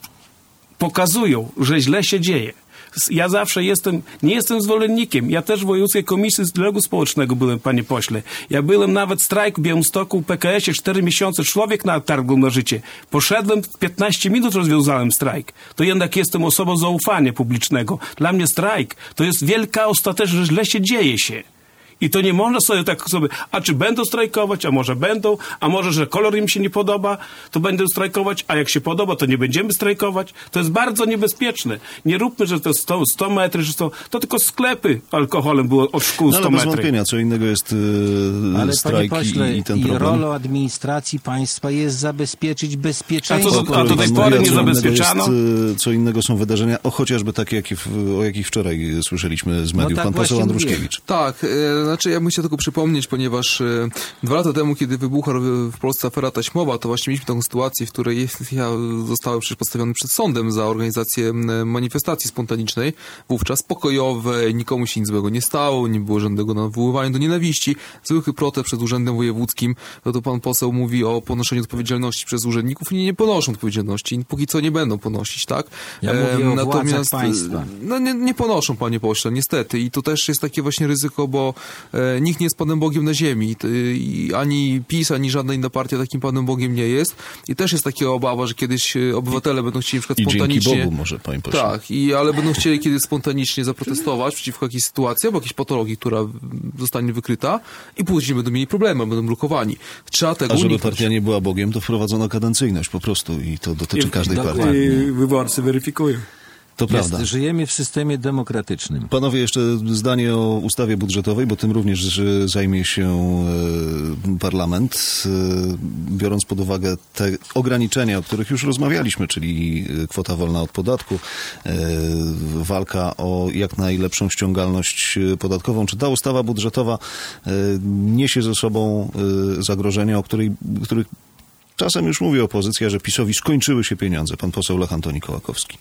pokazują, że źle się dzieje. Ja zawsze jestem, nie jestem zwolennikiem. Ja też w Wojewódzkiej Komisji Dialogu Społecznego byłem, panie pośle. Ja byłem nawet w strajku w Białymstoku w P K S-ie cztery miesiące. Człowiek na targu na życie. Poszedłem, w piętnaście minut rozwiązałem strajk. To jednak jestem osobą zaufania publicznego. Dla mnie strajk to jest wielka ostateczność, że źle się dzieje się. I to nie można sobie tak sobie, a czy będą strajkować, a może będą, a może, że kolor im się nie podoba, to będą strajkować, a jak się podoba, to nie będziemy strajkować. To jest bardzo niebezpieczne. Nie róbmy, że to jest sto, sto metrów, że to, to tylko sklepy alkoholem było od szkół no, sto ale bez metrów. wątpienia, co innego jest yy, Ale strajk panie pośle, i, i ten i problem. rolą administracji państwa jest zabezpieczyć bezpieczeństwo. A to- a do tej pory nie co innego zabezpieczano? jest, yy, co innego są wydarzenia, o chociażby takie, jakie w, o jakich wczoraj słyszeliśmy z mediów. tak Pan poseł właśnie Andruszkiewicz. Tak, e, znaczy ja bym chciał tylko przypomnieć, ponieważ e, dwa lata temu, kiedy wybuchła w Polsce afera taśmowa, to właśnie mieliśmy taką sytuację, w której jest, ja zostałem przecież postawiony przed sądem za organizację m, manifestacji spontanicznej, wówczas pokojowej, nikomu się nic złego nie stało, nie było żadnego nawoływania do nienawiści, zwykły protest przed urzędem wojewódzkim, no to pan poseł mówi o ponoszeniu odpowiedzialności przez urzędników i nie ponoszą odpowiedzialności, i póki co nie będą ponosić, tak? Ja mówię o Natomiast władzach państwa. no nie, nie ponoszą, panie pośle, niestety. I to też jest takie właśnie ryzyko, bo e, nikt nie jest Panem Bogiem na ziemi. I, i ani PiS, ani żadna inna partia takim Panem Bogiem nie jest. I też jest taka obawa, że kiedyś e, obywatele będą chcieli na przykład I dzięki spontanicznie... Bogu może, panie pośle. Tak, i, ale będą chcieli kiedyś spontanicznie zaprotestować przeciwko jakiejś sytuacji, albo jakiejś patologii, która zostanie wykryta i później będą mieli problemy, będą blokowani. Trzeba tego A żeby uniknąć. partia nie była Bogiem, to wprowadzono kadencyjność po prostu i to dotyczy I- każdej dokładnie. partii. I wyborcy weryfikują. To Jest, prawda. żyjemy w systemie demokratycznym. Panowie, jeszcze zdanie o ustawie budżetowej, bo tym również e, zajmie się e, parlament, e, biorąc pod uwagę te ograniczenia, o których już rozmawialiśmy, czyli e, kwota wolna od podatku, e, walka o jak najlepszą ściągalność e, podatkową. Czy ta ustawa budżetowa e, niesie ze sobą e, zagrożenia, o której, których czasem już mówi opozycja, że PiS-owi skończyły się pieniądze? Pan poseł Lech Antoni Kołakowski.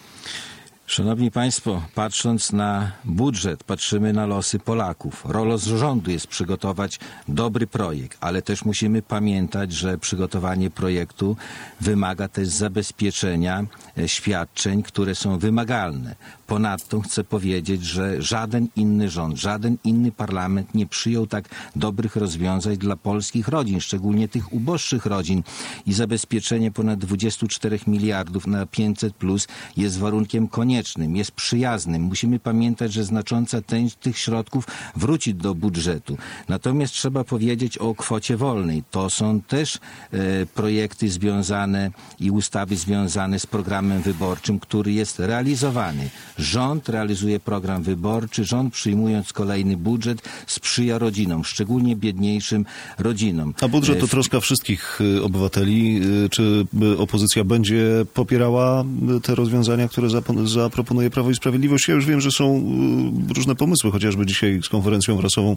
Szanowni Państwo, patrząc na budżet, patrzymy na losy Polaków. Rolą rządu jest przygotować dobry projekt, ale też musimy pamiętać, że przygotowanie projektu wymaga też zabezpieczenia e, świadczeń, które są wymagalne. Ponadto chcę powiedzieć, że żaden inny rząd, żaden inny parlament nie przyjął tak dobrych rozwiązań dla polskich rodzin, szczególnie tych uboższych rodzin. I zabezpieczenie ponad dwadzieścia cztery miliardów na pięćset plus jest warunkiem koniecznym, jest przyjaznym. Musimy pamiętać, że znacząca część tych środków wróci do budżetu. Natomiast trzeba powiedzieć o kwocie wolnej. To są też e, projekty związane i ustawy związane z programem wyborczym, który jest realizowany. Rząd realizuje program wyborczy, rząd przyjmując kolejny budżet sprzyja rodzinom, szczególnie biedniejszym rodzinom. A budżet to W- troska wszystkich y, obywateli. Y, Czy y, opozycja będzie popierała y, te rozwiązania, które zapo- zaproponuje Prawo i Sprawiedliwość? Ja już wiem, że są y, różne pomysły, chociażby dzisiaj z konferencją prasową,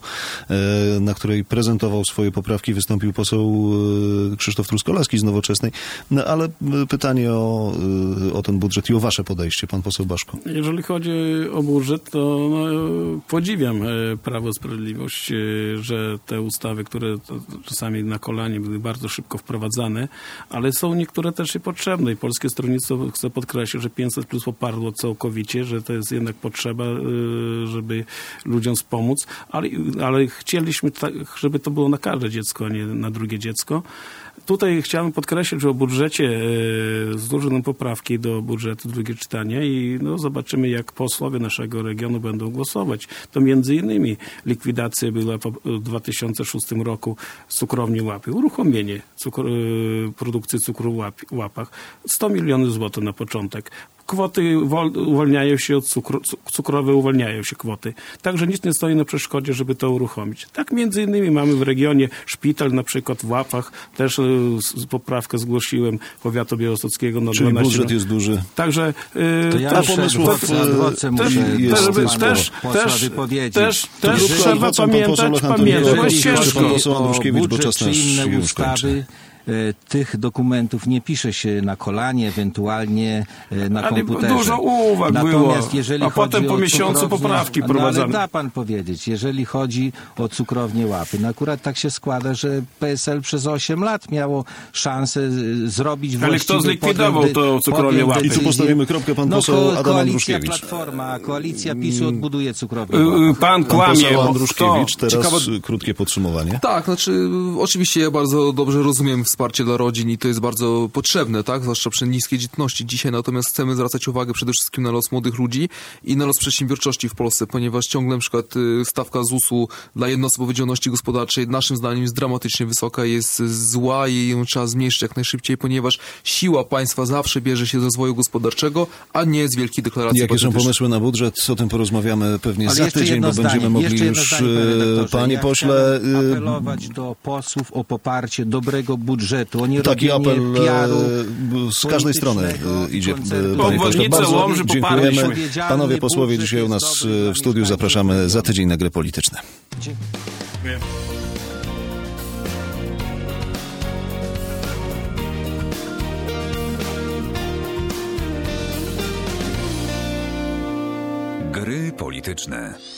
y, na której prezentował swoje poprawki, wystąpił poseł y, Krzysztof Truskolaski z Nowoczesnej. No, ale y, pytanie o, y, o ten budżet i o wasze podejście, pan poseł Baszko. Jeżeli chodzi o budżet, to no, podziwiam e, Prawo i Sprawiedliwość, e, że te ustawy, które to, czasami na kolanie były bardzo szybko wprowadzane, ale są niektóre też i potrzebne. I Polskie Stronnictwo chce podkreślić, że pięćset plus poparło całkowicie, że to jest jednak potrzeba, e, żeby ludziom wspomóc, ale, ale chcieliśmy, tak, żeby to było na każde dziecko, a nie na drugie dziecko. Tutaj chciałem podkreślić, że o budżecie e, złożono poprawki do budżetu, drugie czytanie i no, zobaczymy, jak posłowie naszego regionu będą głosować. To między innymi likwidacja była po w dwa tysiące szóstym roku cukrowni Łapy, uruchomienie cukr, e, produkcji cukru w łap, łapach, sto milionów złotych na początek. Kwoty wol, uwalniają się od cukru, cukrowe uwalniają się kwoty. Także nic nie stoi na przeszkodzie, żeby to uruchomić. Tak między innymi mamy w regionie szpital na przykład w Łapach, też y, poprawkę zgłosiłem powiatu białostockiego na Czyli dwanaście. budżet jest duży. Także y, To ja też, muszę pomysłów, w adwoce- adwoce też muszę jest też, sporo. też, też, też, wypowiedzieć. też, To też zróbmy trzeba adwocem pan poseł pamiętać, Lech Antoni pamiętać, bo jest Kołakowski, jeszcze ciężko. pan poseł Andruszkiewicz, bo budżet czas czy nasz inne już ustawy, kończy. e, tych dokumentów nie pisze się na kolanie, ewentualnie e, na Ale komputerze. dużo uwag Natomiast było, jeżeli a potem chodzi po o miesiącu cukrownię- poprawki no, ale prowadzone. da pan powiedzieć, jeżeli chodzi o cukrownię Łapy, no akurat tak się składa, że P S L przez osiem lat miało szansę e, zrobić Ale właściwy kto zlikwidował podjąć tą dy- cukrownię podjąć Łapy? I tu decyzję. postawimy kropkę, pan no, poseł ko- Adam koalicja Andruszkiewicz. Platforma, koalicja PiSu odbuduje cukrownię Y, Łapy. y, Pan Pan kłamie. poseł bo Andruszkiewicz, kto? teraz Ciekawe- krótkie podsumowanie. Tak, znaczy oczywiście ja bardzo dobrze rozumiem wsparcie dla rodzin i to jest bardzo potrzebne, tak? Zwłaszcza przy niskiej dzietności dzisiaj, natomiast chcemy zwracać uwagę przede wszystkim na los młodych ludzi i na los przedsiębiorczości w Polsce, ponieważ ciągle na przykład stawka zusu dla jednoosobowej działalności gospodarczej naszym zdaniem jest dramatycznie wysoka, jest zła i ją trzeba zmniejszyć jak najszybciej, ponieważ siła państwa zawsze bierze się z rozwoju gospodarczego, a nie z wielkich deklaracji Jakie są patriotycznych. pomysły na budżet? O tym porozmawiamy pewnie Ale za jeszcze tydzień, jedno bo zdanie, będziemy mogli jeszcze jedno już, zdanie, panie redaktorze. panie Ja pośle... chciałem apelować do posłów o poparcie dobrego budżetu, o nie Taki robienie apel P R-u e, z każdej strony politycznego e, idzie, koncertu. e, panie pośle. Obwodnicę Bardzo Łomży dziękujemy. poparliśmy. Panowie posłowie Budżet dzisiaj u jest nas dobry dla w studiu. mieszkańców Zapraszamy za regionu. tydzień na Gry Polityczne. Dziękuję. Gry polityczne.